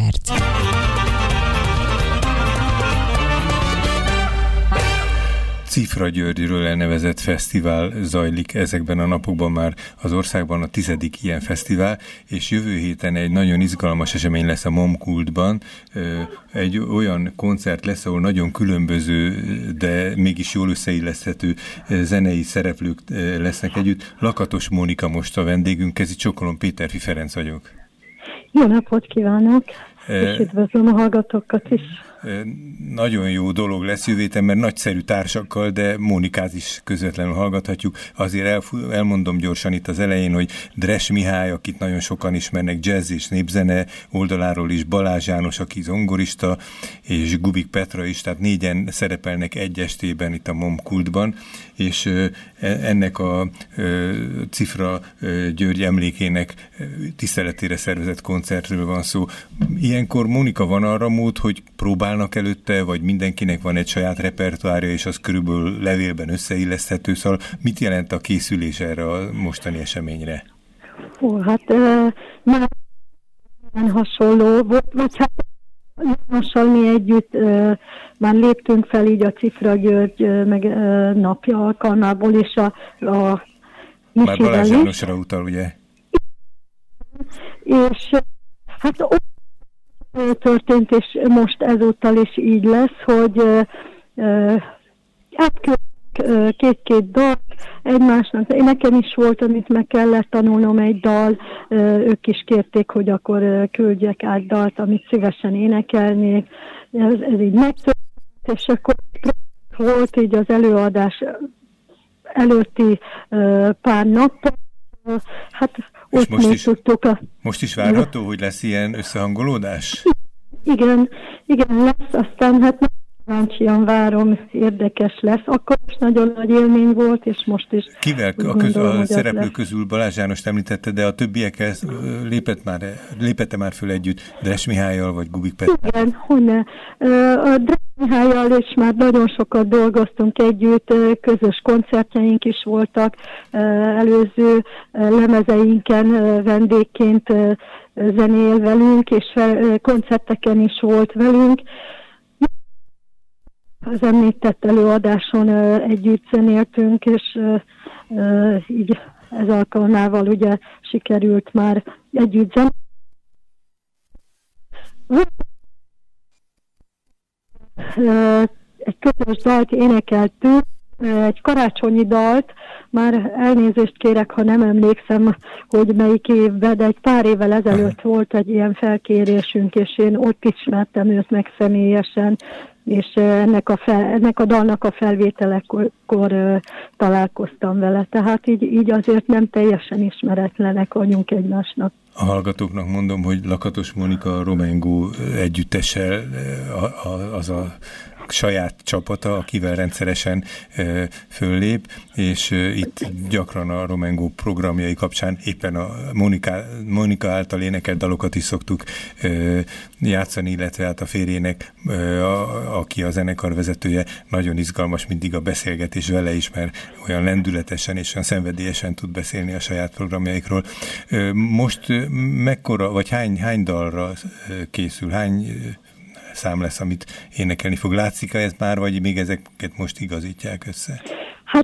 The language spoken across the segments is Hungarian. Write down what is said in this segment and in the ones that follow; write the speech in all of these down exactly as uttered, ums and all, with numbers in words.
perc. Cifra Györgyről elnevezett fesztivál zajlik ezekben a napokban már az országban, a tizedik ilyen fesztivál, és jövő héten egy nagyon izgalmas esemény lesz a Momkultban. Egy olyan koncert lesz, ahol nagyon különböző, de mégis jól összeilleszthető zenei szereplők lesznek együtt. Lakatos Mónika most a vendégünk, Kezi Csokolom, Péterfi Ferenc vagyok. Jó napot kívánok, és üdvözlöm a hallgatókat is. Nagyon jó dolog lesz jövő héten, mert nagyszerű társakkal, de Mónikát is közvetlenül hallgathatjuk. Azért el, elmondom gyorsan itt az elején, hogy Dres Mihály, akit nagyon sokan ismernek jazz és népzene oldaláról is, Balázs János, aki zongorista, és Gubik Petra is, tehát négyen szerepelnek egy estében itt a Momkultban, és ennek a Cifra György emlékének tiszteletére szervezett koncertről van szó. Ilyenkor, Mónika, van arra mód, hogy próbálnak előtte, vagy mindenkinek van egy saját repertoárja, és az körülbelül levélben összeilleszthető, szóval mit jelent a készülés erre a mostani eseményre? Ó, hát uh, már hasonló volt, vagy hát hasonló mi együtt uh, már léptünk fel így a Cifra György uh, meg, uh, napja alkalmából, és a, a már Balázs Jánosra utal, ugye? És uh, hát történt, és most ezúttal is így lesz, hogy uh, uh, átküldök uh, két-két dalt egymásnak. Én nekem is volt, amit meg kellett tanulnom egy dal, uh, ők is kérték, hogy akkor uh, küldjek át dalt, amit szívesen énekelnék. Ez, ez így megtörtént, és akkor volt így az előadás előtti uh, pár nap. Uh, hát és most is, a... most is várható, hogy lesz ilyen összehangolódás? Igen, igen, lesz, aztán hát kíváncsian várom, érdekes lesz. Akkor is nagyon nagy élmény volt, és most is. Kivel a, köz, a szereplők közül Balázs Jánost említette, de a többiekkel lépett már, lépette már föl együtt Dres Mihályal, vagy Gubik Petra? Igen, honne. A Dres Mihályal is már nagyon sokat dolgoztunk együtt, közös koncertjeink is voltak, előző lemezeinken vendégként zenél velünk, és koncerteken is volt velünk. Az említett előadáson együtt zenéltünk, és így ez alkalmával ugye sikerült már együtt zenélni. Egy közös dalt énekeltünk, egy karácsonyi dalt, már elnézést kérek, ha nem emlékszem, hogy melyik évben, de egy pár évvel ezelőtt volt egy ilyen felkérésünk, és én ott ismertem őt meg személyesen, és ennek a, fel, ennek a dalnak a felvételekor uh, találkoztam vele. Tehát így, így azért nem teljesen ismeretlenek vagyunk egymásnak. A hallgatóknak mondom, hogy Lakatos Mónika Romengó együttessel az a saját csapata, akivel rendszeresen e, föllép, és e, itt gyakran a Romengó programjai kapcsán éppen a Mónika, Mónika által énekelt dalokat is szoktuk e, játszani, illetve hát a férjének, e, a, aki a zenekar vezetője, nagyon izgalmas mindig a beszélgetés vele is, mert olyan lendületesen és olyan szenvedélyesen tud beszélni a saját programjaikról. E, most mekkora, vagy hány, hány dalra készül, hány szám lesz, amit énekelni fog? Látszik ez már, vagy még ezeket most igazítják össze? Hát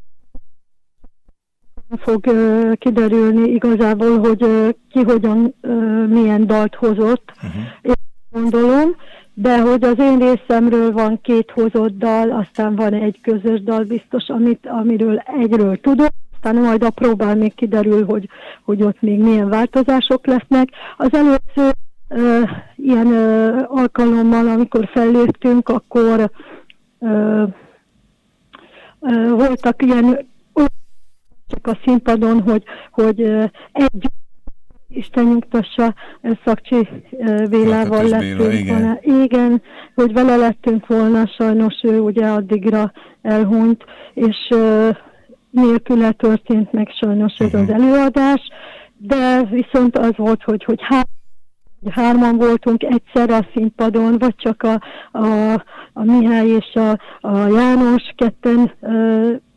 fog uh, kiderülni igazából, hogy uh, ki hogyan, uh, milyen dalt hozott, uh-huh. Én gondolom, de hogy az én részemről van két hozott dal, aztán van egy közös dal biztos, amit, amiről egyről tudok, aztán majd a próbál még kiderül, hogy, hogy ott még milyen változások lesznek. Az előző Uh, ilyen uh, alkalommal, amikor felléptünk, akkor uh, uh, voltak ilyen csak a színpadon, hogy, hogy uh, egy Isten nyugtassa, Szakcsi uh, Bélával Lakatos lettünk Béla, igen. volna. Igen, hogy vele lettünk volna, sajnos ő ugye addigra elhunyt, és uh, nélküle történt meg sajnos ez uh-huh. az előadás, de viszont az volt, hogy, hogy hát hárman voltunk egyszerre a színpadon, vagy csak a, a, a Mihály és a, a János ketten ö,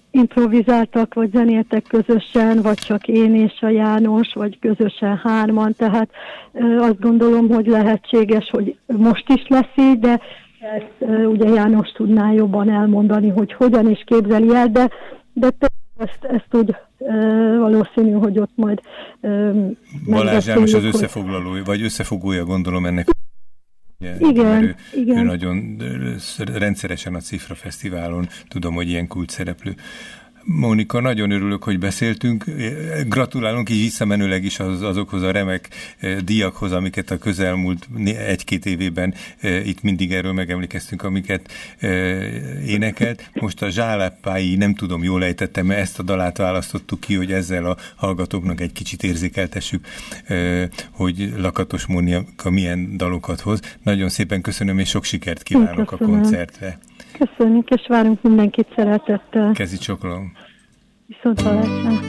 improvizáltak, vagy zenéltek közösen, vagy csak én és a János, vagy közösen hárman, tehát azt gondolom, hogy lehetséges, hogy most is lesz így, de ezt ugye János tudná jobban elmondani, hogy hogyan is képzeli el, de, de ezt, ezt úgy valószínű, hogy ott majd Balázs János az összefoglalója, vagy összefogója, gondolom ennek. Igen, ő, igen. ő nagyon rendszeresen a Cifra Fesztiválon, tudom, hogy ilyen kult szereplő. Mónika, nagyon örülök, hogy beszéltünk. Gratulálunk így visszamenőleg is az, azokhoz a remek díjakhoz, amiket a közelmúlt egy-két évében itt mindig erről megemlékeztünk, amiket énekelt. Most a Zsáláppái, nem tudom, jól ejtettem, ezt a dalát választottuk ki, hogy ezzel a hallgatóknak egy kicsit érzékeltessük, hogy Lakatos Mónika milyen dalokat hoz. Nagyon szépen köszönöm, és sok sikert kívánok köszönöm. A koncertre. Köszönjük, és várunk mindenkit szeretettel. Kezi csokolom. Viszont hallásra.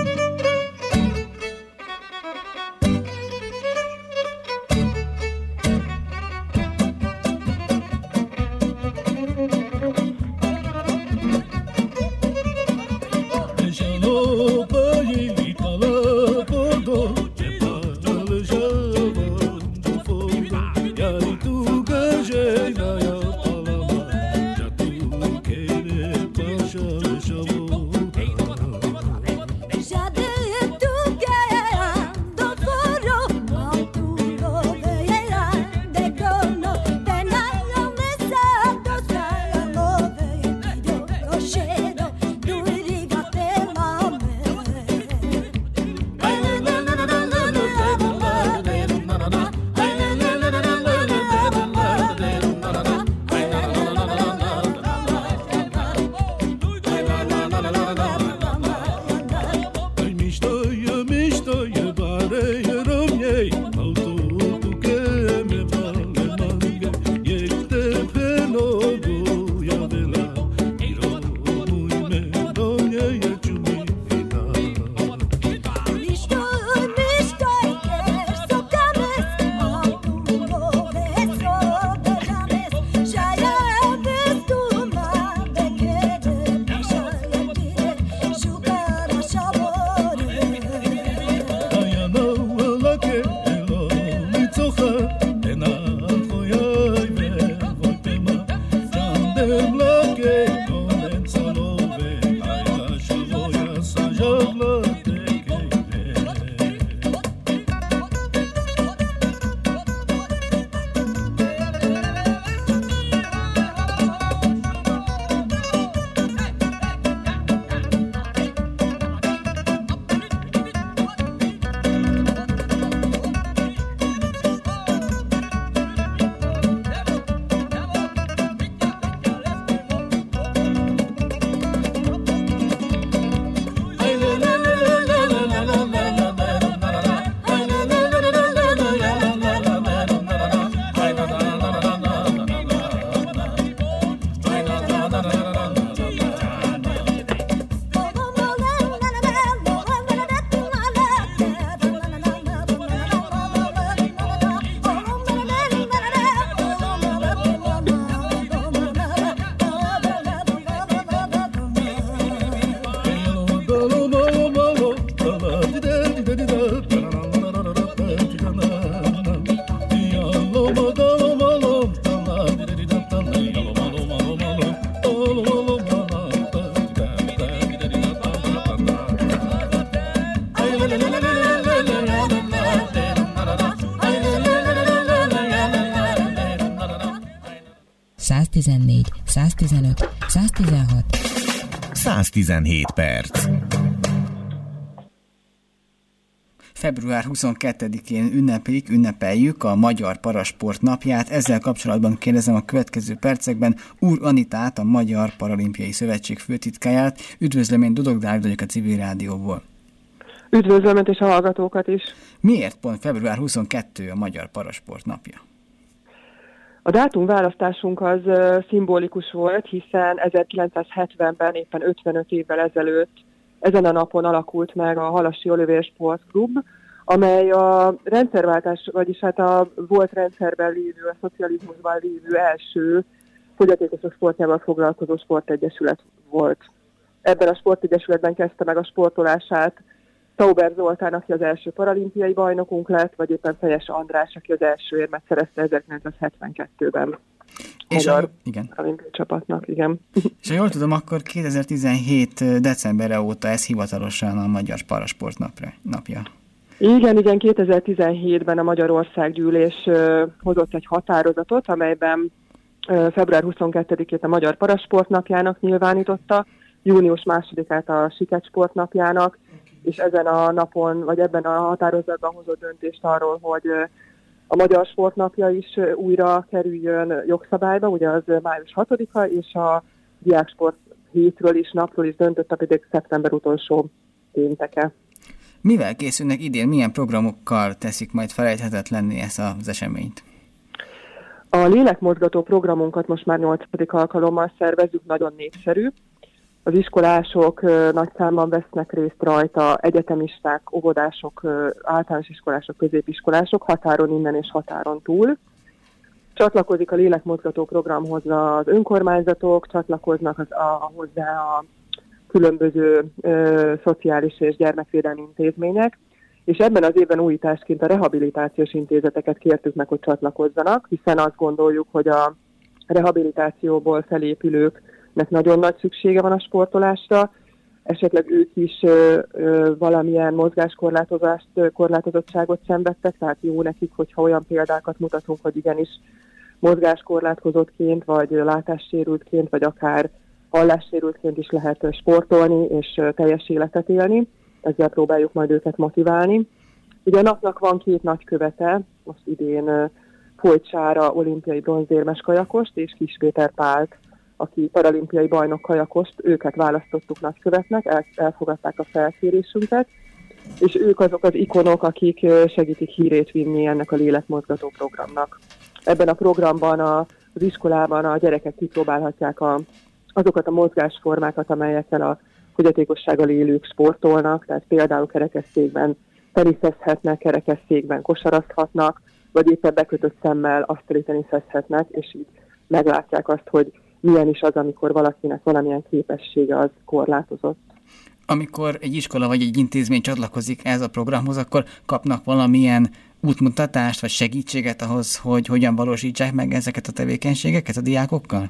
száztizennégy, száztizenöt, száztizenhat, száztizenhét perc. február huszonkettedikén ünnepeljük, ünnepeljük a Magyar Parasport napját. Ezzel kapcsolatban kérdezem a következő percekben Úr Anitát, a Magyar Paralimpiai Szövetség főtitkáját. Üdvözlöm, én Dudok Dávid vagyok a Civil Rádióból. Üdvözlöm, és a hallgatókat is. Miért pont február huszonkettedike a Magyar Parasport napja? A dátumválasztásunk az uh, szimbolikus volt, hiszen ezerkilencszázhetvenben, éppen ötvenöt évvel ezelőtt ezen a napon alakult meg a Halassi Olivér Sportklub, amely a rendszerváltás, vagyis hát a volt rendszerben lévő, a szocializmusban lévő első fogyatékosok sportjával foglalkozó sportegyesület volt. Ebben a sportegyesületben kezdte meg a sportolását Tauber Zoltán, aki az első paralimpiai bajnokunk lett, vagy éppen Fejes András, aki az első érmet szerezte ezerkilencszázhetvenkettőben. És a, igen. Paralimpiai csapatnak, igen. És ha jól tudom, akkor kétezer-tizenhét decemberre óta ez hivatalosan a Magyar Parasport napja. Igen, igen, kétezer-tizenhétben a Magyarországgyűlés uh, hozott egy határozatot, amelyben uh, február huszonkettedikét a Magyar Parasport napjának nyilvánította, június másodikát a Siketsport napjának, és ezen a napon, vagy ebben a határozatban hozott döntést arról, hogy uh, a Magyar Sportnapja is uh, újra kerüljön jogszabályba, ugye az május hatodika, és a Diáksport hétről is, napról is döntött, a pedig szeptember utolsó pénteke. Mivel készülnek idén, milyen programokkal teszik majd felejthetetlenné ezt az eseményt? A lélekmozgató programunkat most már nyolcadik alkalommal szervezzük, nagyon népszerű. Az iskolások nagy számban vesznek részt rajta, egyetemisták, óvodások, általános iskolások, középiskolások, határon innen és határon túl. Csatlakozik a lélekmozgató programhoz az önkormányzatok, csatlakoznak az, a, hozzá a különböző ö, szociális és gyermekvédelmi intézmények, és ebben az évben újításként a rehabilitációs intézeteket kértük meg, hogy csatlakozzanak, hiszen azt gondoljuk, hogy a rehabilitációból felépülőknek nagyon nagy szüksége van a sportolásra, esetleg ők is ö, ö, valamilyen mozgáskorlátozást, korlátozottságot szenvedtek, tehát jó nekik, hogyha olyan példákat mutatunk, hogy igenis mozgáskorlátozóként, vagy látássérültként, vagy akár hallássérültként is lehet sportolni és teljes életet élni. Ezzel próbáljuk majd őket motiválni. Ugye a napnak van két nagykövete, most idén Folyt Sára olimpiai bronzérmes kajakost, és Kis Péter Pált, aki paralimpiai bajnok kajakost, őket választottuk nagykövetnek, el, elfogadták a felkérésünket, és ők azok az ikonok, akik segítik hírét vinni ennek a lélekmozgató programnak. Ebben a programban a, az iskolában a gyerekek kipróbálhatják a azokat a mozgásformákat, amelyekkel a fogyatékossággal élők sportolnak, tehát például kerekesszékben teniszezhetnek, kerekesszékben kosarazhatnak, vagy éppen bekötött szemmel asztali teniszezhetnek, és így meglátják azt, hogy milyen is az, amikor valakinek valamilyen képessége az korlátozott. Amikor egy iskola vagy egy intézmény csatlakozik ez a programhoz, akkor kapnak valamilyen útmutatást vagy segítséget ahhoz, hogy hogyan valósítsák meg ezeket a tevékenységeket a diákokkal?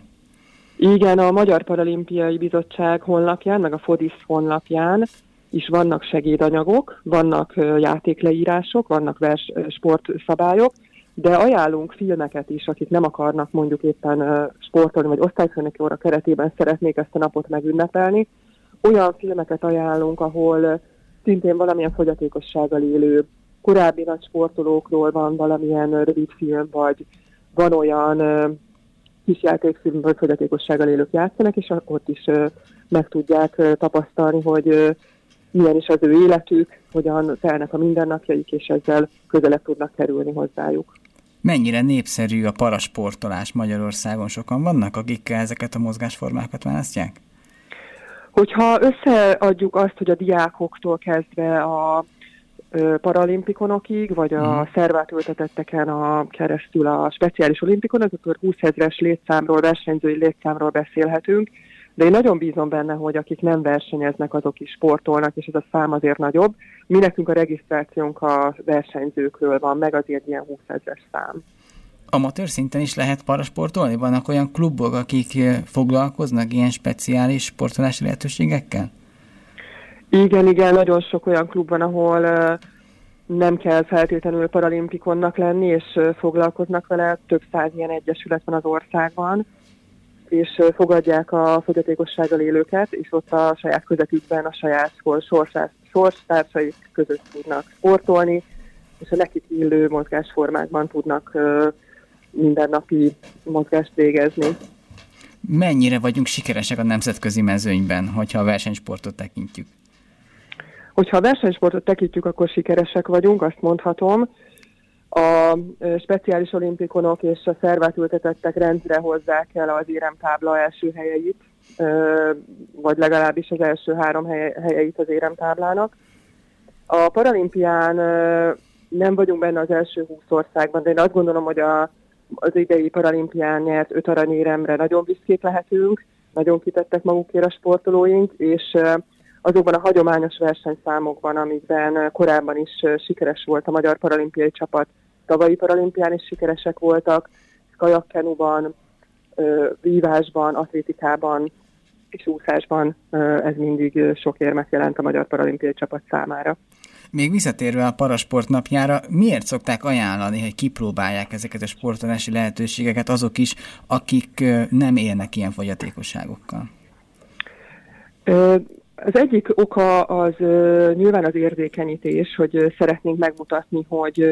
Igen, a Magyar Paralimpiai Bizottság honlapján, meg a FODISZ honlapján is vannak segédanyagok, vannak játékleírások, vannak vers, sportszabályok, de ajánlunk filmeket is, akik nem akarnak mondjuk éppen sportolni, vagy osztályfőnöki óra keretében szeretnék ezt a napot megünnepelni. Olyan filmeket ajánlunk, ahol szintén valamilyen fogyatékossággal élő korábbi nagy sportolókról van valamilyen rövid film, vagy van olyan kis játékfilm, vagy fogyatékossággal élők játszanak, és ott is meg tudják tapasztalni, hogy milyen is az ő életük, hogyan telnek a mindennapjaik, és ezzel közelebb tudnak kerülni hozzájuk. Mennyire népszerű a parasportolás Magyarországon? Sokan vannak, akik ezeket a mozgásformákat választják? Hogyha összeadjuk azt, hogy a diákoktól kezdve a paralimpikonokig, vagy a mm. szervátültetetteken a keresztül a speciális olimpikonok, akkor húszezres létszámról, versenyzői létszámról beszélhetünk, de én nagyon bízom benne, hogy akik nem versenyeznek, azok is sportolnak, és ez a szám azért nagyobb. Mi nekünk a regisztrációnk a versenyzőkről van, meg azért ilyen húszezres szám. Amatőr szinten is lehet parasportolni? Vannak olyan klubok, akik foglalkoznak ilyen speciális sportolási lehetőségekkel? Igen, igen, nagyon sok olyan klub van, ahol uh, nem kell feltétlenül paralimpikonnak lenni, és uh, foglalkoznak vele, több száz ilyen egyesület van az országban, és uh, fogadják a fogyatékossággal élőket, és ott a saját közvetükben a saját sorstársaik között tudnak sportolni, és a nekik illő mozgásformákban tudnak uh, mindennapi mozgást végezni. Mennyire vagyunk sikeresek a nemzetközi mezőnyben, hogyha a versenysportot tekintjük? Hogyha a versenysportot tekintjük, akkor sikeresek vagyunk, azt mondhatom. A speciális olimpikonok és a szervátültetettek rendre hozzák el az éremtábla első helyeit, vagy legalábbis az első három helyeit az éremtáblának. A paralimpián nem vagyunk benne az első húsz országban, de én azt gondolom, hogy a, az idei paralimpián nyert öt aranyéremre nagyon büszkék lehetünk, nagyon kitettek magukért a sportolóink, és azokban a hagyományos versenyszámokban, amikben korábban is sikeres volt a magyar paralimpiai csapat, tavalyi paralimpián is sikeresek voltak, kajakkenuban, vívásban, atlétikában és úszásban ez mindig sok érmet jelent a magyar paralimpiai csapat számára. Még visszatérve a Parasport napjára, miért szokták ajánlani, hogy kipróbálják ezeket a sportolási lehetőségeket azok is, akik nem élnek ilyen fogyatékosságokkal? Az egyik oka az nyilván az érzékenyítés, hogy szeretnénk megmutatni, hogy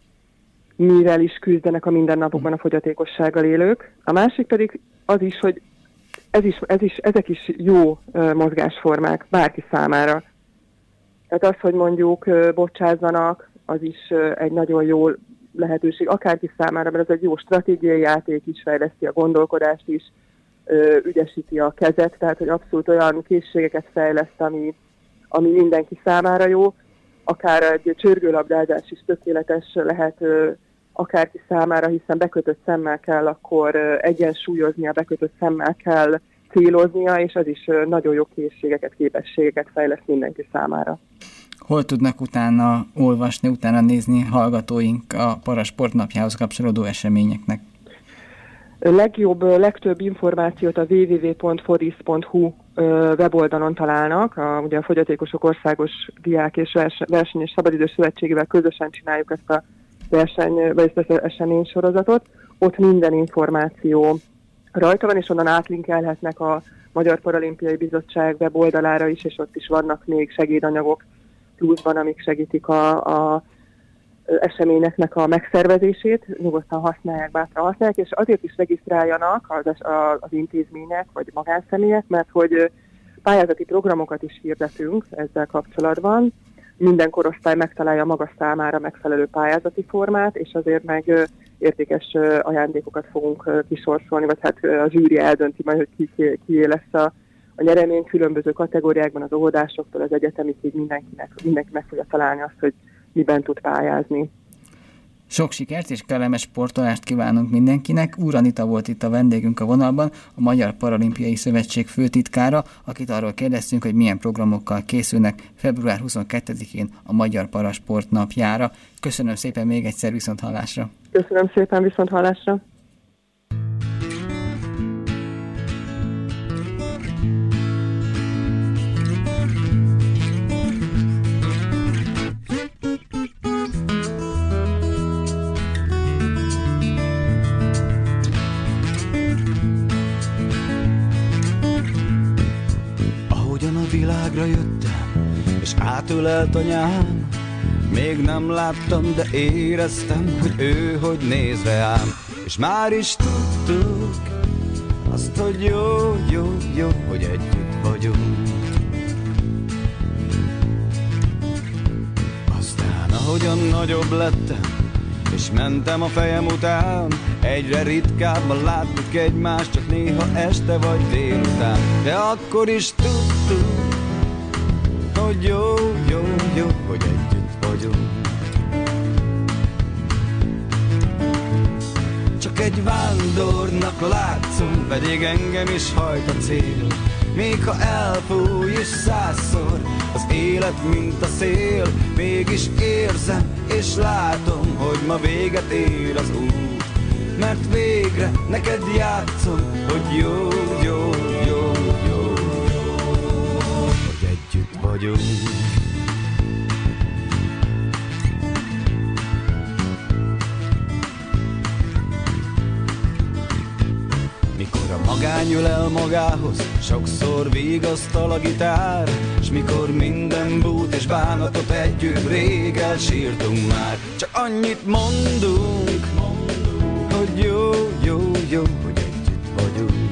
mivel is küzdenek a mindennapokban a fogyatékossággal élők. A másik pedig az is, hogy ez is, ez is, ezek is jó mozgásformák bárki számára. Tehát az, hogy mondjuk bocsázzanak, az is egy nagyon jó lehetőség akárki számára, mert ez egy jó stratégiai játék is, fejleszti a gondolkodást is, ügyesíti a kezet, tehát hogy abszolút olyan készségeket fejleszt, ami, ami mindenki számára jó. Akár egy csörgőlabdázás is tökéletes lehet akárki számára, hiszen bekötött szemmel kell akkor egyensúlyoznia, bekötött szemmel kell céloznia, és az is nagyon jó készségeket, képességeket fejleszt mindenki számára. Hol tudnak utána olvasni, utána nézni hallgatóink a Parasport napjához kapcsolódó eseményeknek? Legjobb, legtöbb információt a double-u double-u double-u pont fodis pont hu weboldalon találnak. A, ugye a Fogyatékosok Országos Diák és Verseny és Szabadidős Szövetségével közösen csináljuk ezt a verseny, vagy ezt az eseménysorozatot. Ott minden információ rajta van, és onnan átlinkelhetnek a Magyar Paralimpiai Bizottság weboldalára is, és ott is vannak még segédanyagok pluszban, amik segítik a, a eseményeknek a megszervezését, nyugodtan használják, bátran használják, és azért is regisztráljanak az, az intézmények vagy magánszemélyek, mert hogy pályázati programokat is hirdetünk ezzel kapcsolatban. Minden korosztály megtalálja maga számára megfelelő pályázati formát, és azért meg értékes ajándékokat fogunk kisorsolni, vagy hát a zsűri eldönti majd, hogy ki, ki lesz a, a nyeremény különböző kategóriákban, az óvodásoktól az egyetemig, mindenkinek, mindenki meg fogja találni azt, hogy miben tud pályázni. Sok sikert és kellemes sportolást kívánunk mindenkinek. Úr Anita volt itt a vendégünk a vonalban, a Magyar Paralimpiai Szövetség főtitkára, akit arról kérdeztünk, hogy milyen programokkal készülnek február huszonkettedikén a Magyar Parasport napjára. Köszönöm szépen még egyszer, viszonthallásra. Köszönöm szépen, viszonthallásra. Világra jöttem, és átölelt anyám. Még nem láttam, de éreztem, hogy ő hogy néz rám. És már is tudtuk azt, hogy jó, jó, jó, hogy együtt vagyunk. Aztán ahogyan nagyobb lettem, és mentem a fejem után, egyre ritkábban láttuk egymást, csak néha este vagy délután. De akkor is tudtuk, hogy jó, jó, jó, hogy együtt vagyunk. Csak egy vándornak látszom, pedig engem is hajt a cél. Még ha elfúj is százszor az élet, mint a szél, mégis érzem és látom, hogy ma véget ér az út. Mert végre neked játszom, hogy jó, jó, jó, jó, hogy együtt vagyunk. Mikor a magány ül el magához, sokszor vigasztal a gitár, s mikor minden bút és bánatot együtt rég elsírtunk már. Csak annyit mondunk, hogy jó, jó, jó, hogy együtt vagyunk.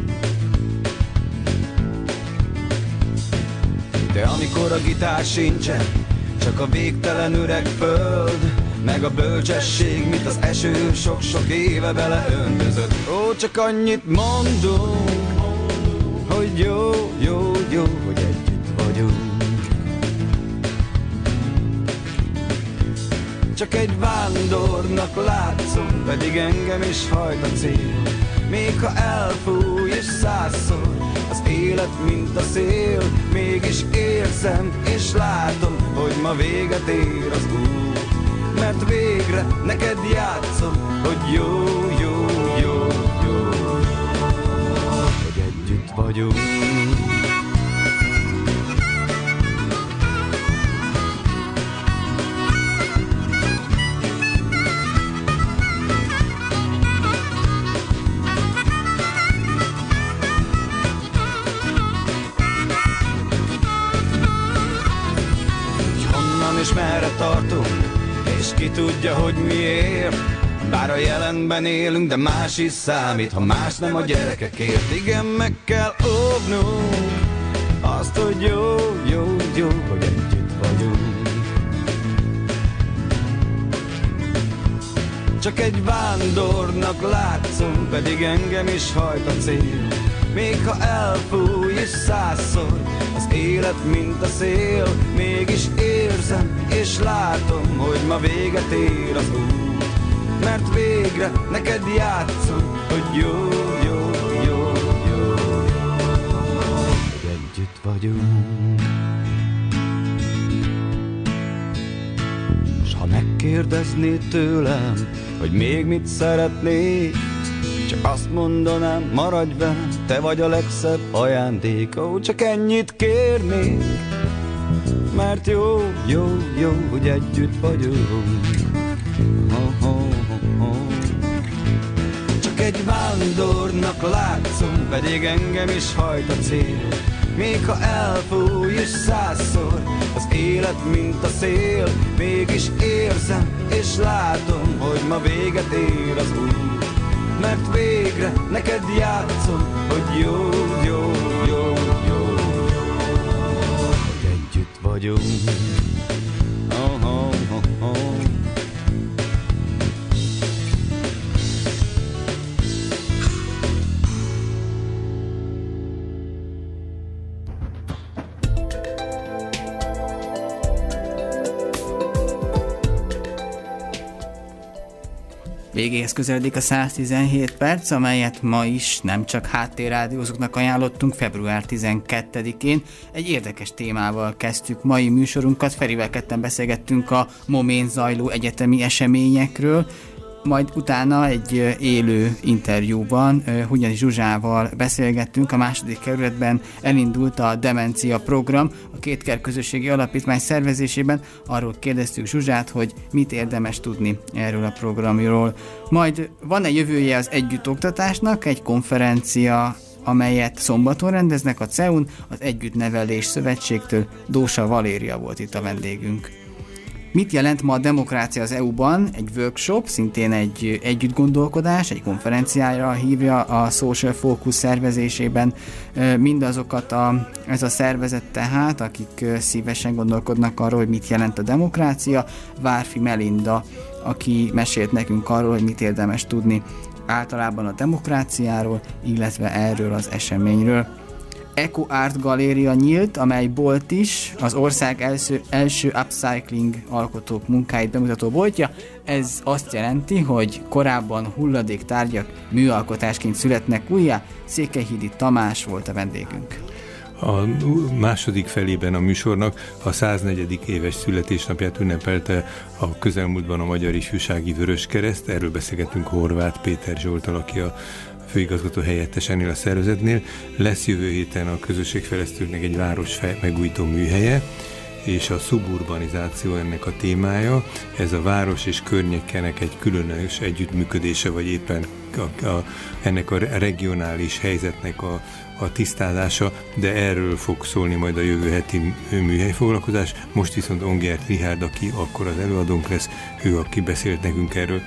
De amikor a gitár sincsen, csak a végtelen öreg föld, meg a bölcsesség, mint az eső sok-sok éve beleöntözött. Ó, csak annyit mondunk, hogy jó, jó, jó, hogy együtt vagyunk. Csak egy vándornak látszom, pedig engem is hajt a cél. még ha elfúj és százszor. Az élet, mint a szél, mégis érzem és látom, hogy ma véget ér az út. Mert végre neked játszom, hogy jó, jó, jó, jó, hogy együtt vagyunk. És merre tartunk, és ki tudja, hogy miért. Bár a jelenben élünk, de más is számít, ha más nem a gyerekekért. Igen, meg kell óvnunk azt, hogy jó, jó, jó, hogy együtt vagyunk. Csak egy vándornak látszom, pedig engem is hajt a cél. Még ha elfúj is százszor, az élet, mint a szél, mégis érzem és látom, hogy ma véget ér az út. Mert végre neked játszom, hogy jó, jó, jó, jó, hogy együtt vagyunk. S ha megkérdeznéd tőlem, hogy még mit szeretnék, csak azt mondanám, maradj velem, te vagy a legszebb ajándék. Ó, csak ennyit kérnék, mert jó, jó, jó, hogy együtt vagyunk. Oh, oh, oh, oh. Csak egy vándornak látszom, pedig engem is hajt a cél. Még ha elfúj is százszor, az élet, mint a szél, mégis érzem és látom, hogy ma véget ér az út. Mert végre neked játszom, hogy jó, jó, jó, jó, hogy együtt vagyunk. Oh, oh, oh, oh. Végéhez közeledik a száz tizenhét perc, amelyet ma is nem csak háttérrádiózóknak ajánlottunk február tizenkettedikén. Egy érdekes témával kezdtük mai műsorunkat. Ferivel ketten beszélgettünk a momén zajló egyetemi eseményekről, majd utána egy élő interjúban Hunyadi Zsuzsával beszélgettünk. A második kerületben elindult a Demencia program a Kétker Közösségi Alapítvány szervezésében. Arról kérdeztük Zsuzsát, hogy mit érdemes tudni erről a programról. Majd van egy jövője az együttoktatásnak, egy konferencia, amelyet szombaton rendeznek a cé e u-n, az Együttnevelés Szövetségtől. Dósa Valéria volt itt a vendégünk. Mit jelent ma a demokrácia az é u-ban? Egy workshop, szintén egy együttgondolkodás, egy konferenciára hívja a Social Focus szervezésében mindazokat a, ez a szervezet tehát, akik szívesen gondolkodnak arról, hogy mit jelent a demokrácia. Várfi Melinda, aki mesélt nekünk arról, hogy mit érdemes tudni általában a demokráciáról, illetve erről az eseményről. Eco Art Galéria nyílt, amely bolt is, az ország első, első upcycling alkotók munkáit bemutató boltja. Ez azt jelenti, hogy korábban hulladék tárgyak műalkotásként születnek újjá. Székelyhídi Tamás volt a vendégünk. A második felében a műsornak a száznegyedik éves születésnapját ünnepelte a közelmúltban a Magyar Ifjúsági Vöröskereszt. Erről beszélgetünk Horváth Péter Zsolttal, aki a főigazgató helyettes ennél a szervezetnél. Lesz jövő héten a közösségfejlesztőknek egy város megújító műhelye, és a szuburbanizáció ennek a témája. Ez a város és környékenek egy különös együttműködése, vagy éppen a, a, ennek a regionális helyzetnek a, a tisztázása, de erről fog szólni majd a jövő heti műhelyfoglalkozás. Most viszont Ongert Richárd, aki akkor az előadónk lesz, ő, aki beszélt nekünk erről.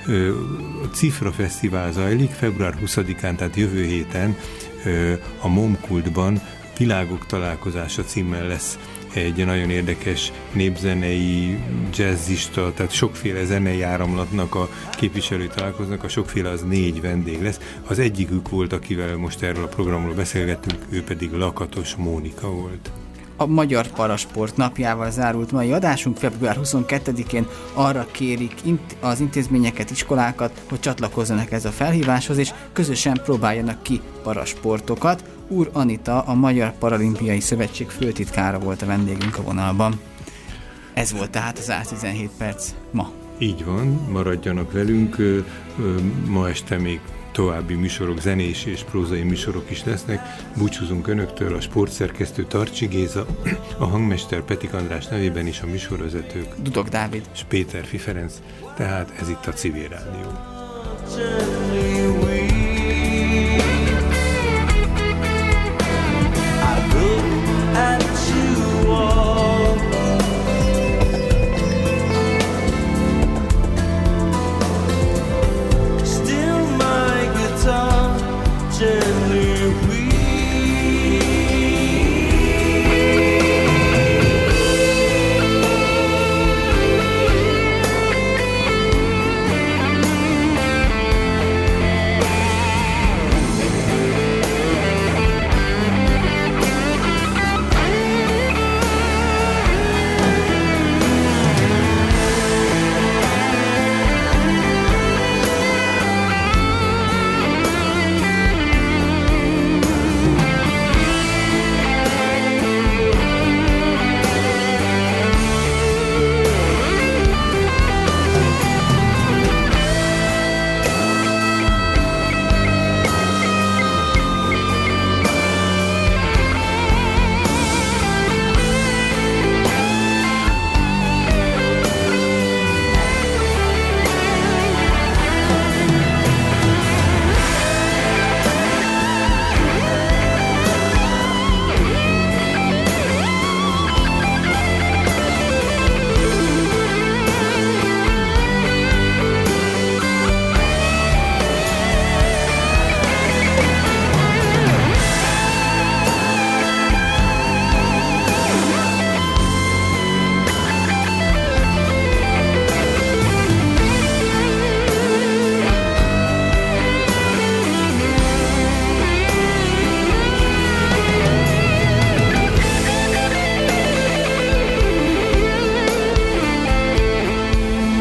A Cifra Fesztivál zajlik február huszadikán, tehát jövő héten a Momkultban Világok találkozása címmel lesz egy nagyon érdekes népzenei, jazzista, tehát sokféle zenei áramlatnak a képviselői találkoznak, a sokféle az négy vendég lesz. Az egyikük volt, akivel most erről a programról beszélgettünk, ő pedig Lakatos Mónika volt. A Magyar Parasport napjával zárult mai adásunk. Február huszonkettedikén arra kérik az intézményeket, iskolákat, hogy csatlakozzanak ez a felhíváshoz, és közösen próbáljanak ki parasportokat. Úr Anita, a Magyar Paralimpiai Szövetség főtitkára volt a vendégünk a vonalban. Ez volt tehát a száz tizenhét perc ma. Így van, maradjanak velünk, ma este még további műsorok, zenés és prózai műsorok is lesznek. Búcsúzunk önöktől, a sportszerkesztő Tarcsi Géza, a hangmester Petik András nevében is, a műsorvezetők Dudok Dávid és Péter Ferenc, tehát ez itt a Civil Rádió.